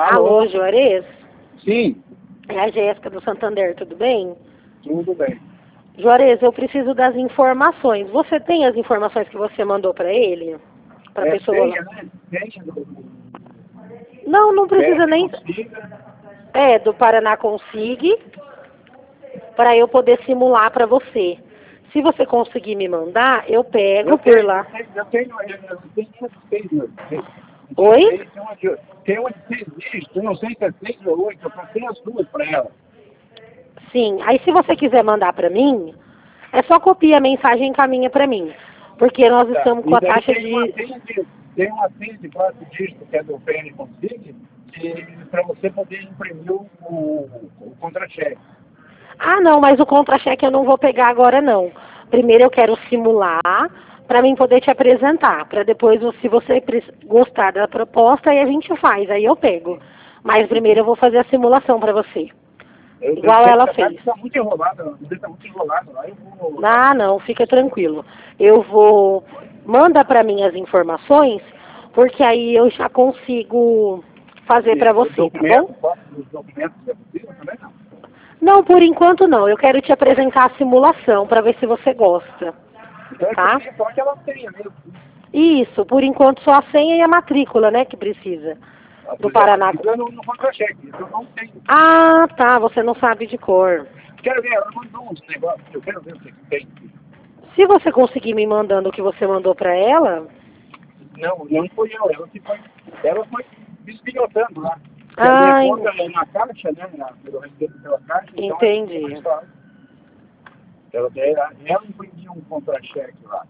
Alô, Juarez? Sim, É a Jéssica do Santander, tudo bem? tudo bem. Juarez, eu preciso das informações. Você tem as informações que você mandou para ele? Para a pessoa lá? Tenha, né? Tenha Não, não precisa nem... consiga. É, do Paraná Consig, para eu poder simular para você. Se você conseguir me mandar, eu pego por lá. Eu tenho essas seis, Oi? Tem uma de 6 dígitos, eu não sei se é 6 ou 8, eu passei as duas para ela. Sim. Aí se você quiser mandar para mim, é só copiar a mensagem e encaminha para mim. Porque nós Tá. estamos com E a daí taxa tem uma senha de 4 dígitos, que é do PN Consig, para você poder imprimir o contra-cheque. Ah, não, mas o contra-cheque eu não vou pegar agora, não. Primeiro eu quero simular para mim poder te apresentar. Para depois, se você gostar da proposta, aí a gente faz, aí eu pego. Mas primeiro eu vou fazer a simulação para você. Igual ela fez. Está muito enrolado, está muito enrolado lá. Eu vou... Ah, não, fica tranquilo. Eu vou... Manda para mim as informações, porque aí eu já consigo fazer para você, tá bom? Os documentos é possível também, não? Não, por enquanto não. Eu quero te apresentar a simulação para ver se você gosta. Então Tá? é só que ela tenha mesmo. Isso, por enquanto só a senha e a matrícula, né, que precisa. Do Paraná. Eu não contra-cheque, isso eu não tenho. Ah, tá, você não sabe de cor. Quero ver, ela mandou uns negócios, eu quero ver o que tem. Se você conseguir me mandando o que você mandou para ela... Não foi eu, ela foi despilhotando lá. Ah, A minha conta é na caixa, né? Eu recebo pela caixa. entendi. Então, ela imprimiu um contra-cheque lá.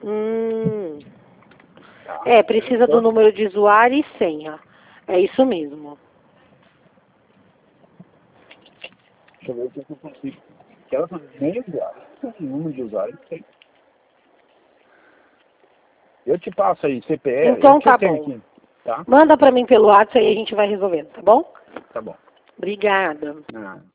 Tá? É, precisa do número de usuário e senha. É isso mesmo. Deixa eu ver o que eu consigo. Que ela também nem usuário. O número de usuário que tem. Eu te passo aí, CPF. Então tá bom. Aqui, tá? Manda pra mim pelo WhatsApp e a gente vai resolvendo, tá bom? Tá bom. Obrigada. Ah.